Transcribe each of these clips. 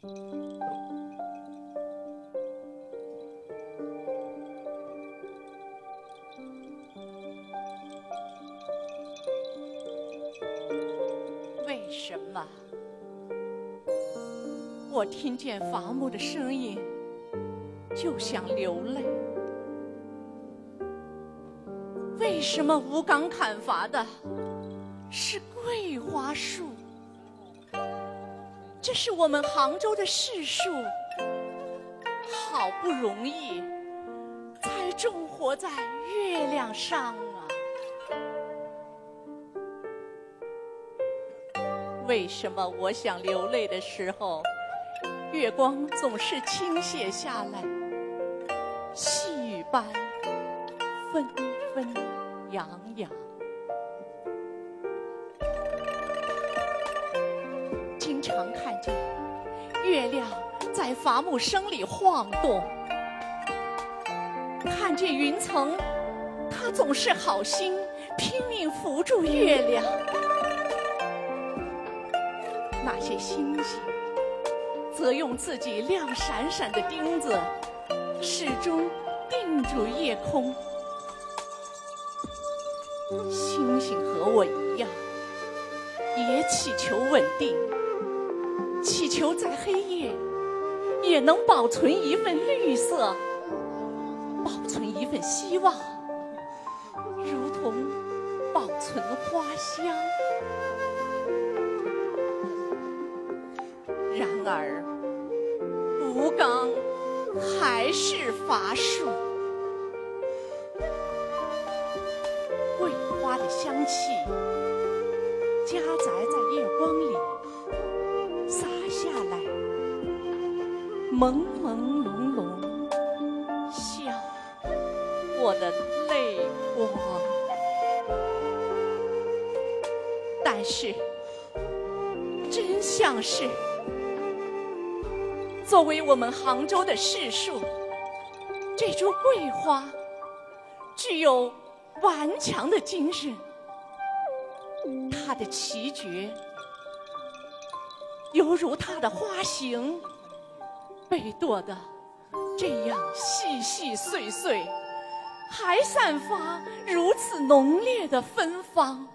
为什么我听见伐木的声音就想流泪？为什么吴刚砍伐的是桂花树？这是我们杭州的市树，好不容易才种活在月亮上啊！为什么我想流泪的时候，月光总是倾泻下来，细雨般纷纷扬扬？经常看见月亮在伐木声里晃动，看见云层，它总是好心拼命扶住月亮。那些星星则用自己亮闪闪的钉子始终定住夜空。星星和我一样，也祈求稳定，祈求在黑夜也能保存一份绿色，保存一份希望，如同保存花香。然而吴刚还是伐树，桂花的香气夹杂在月光里洒下来，朦朦胧胧，像我的泪光。但是真相是，作为我们杭州的市树，这株桂花具有顽强的精神，它的奇绝犹如它的花形被剁得这样细细碎碎，还散发如此浓烈的芬芳。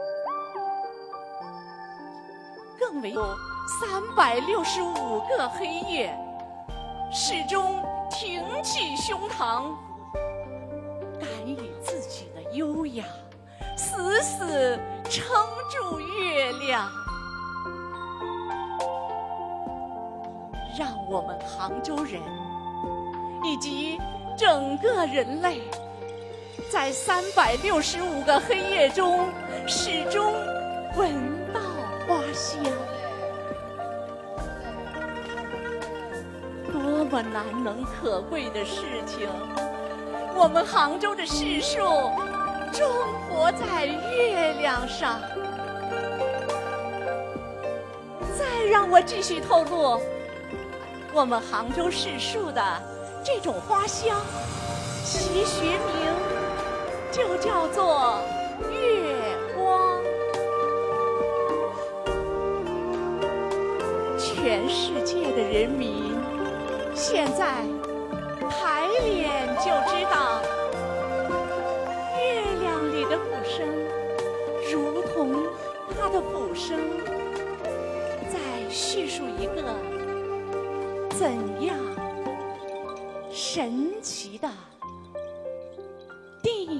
更为有365个黑夜，始终挺起胸膛，敢以自己的优雅死死撑住月亮。让我们杭州人以及整个人类，在365个黑夜中始终闻到花香。多么难能可贵的事情！我们杭州的市树种活在月亮上。再让我继续透露，我们杭州市树的这种花香，其学名就叫做月光。全世界的人民现在抬脸就知道，月亮里的鼓声如同它的鼓声，在叙述一个怎样神奇的地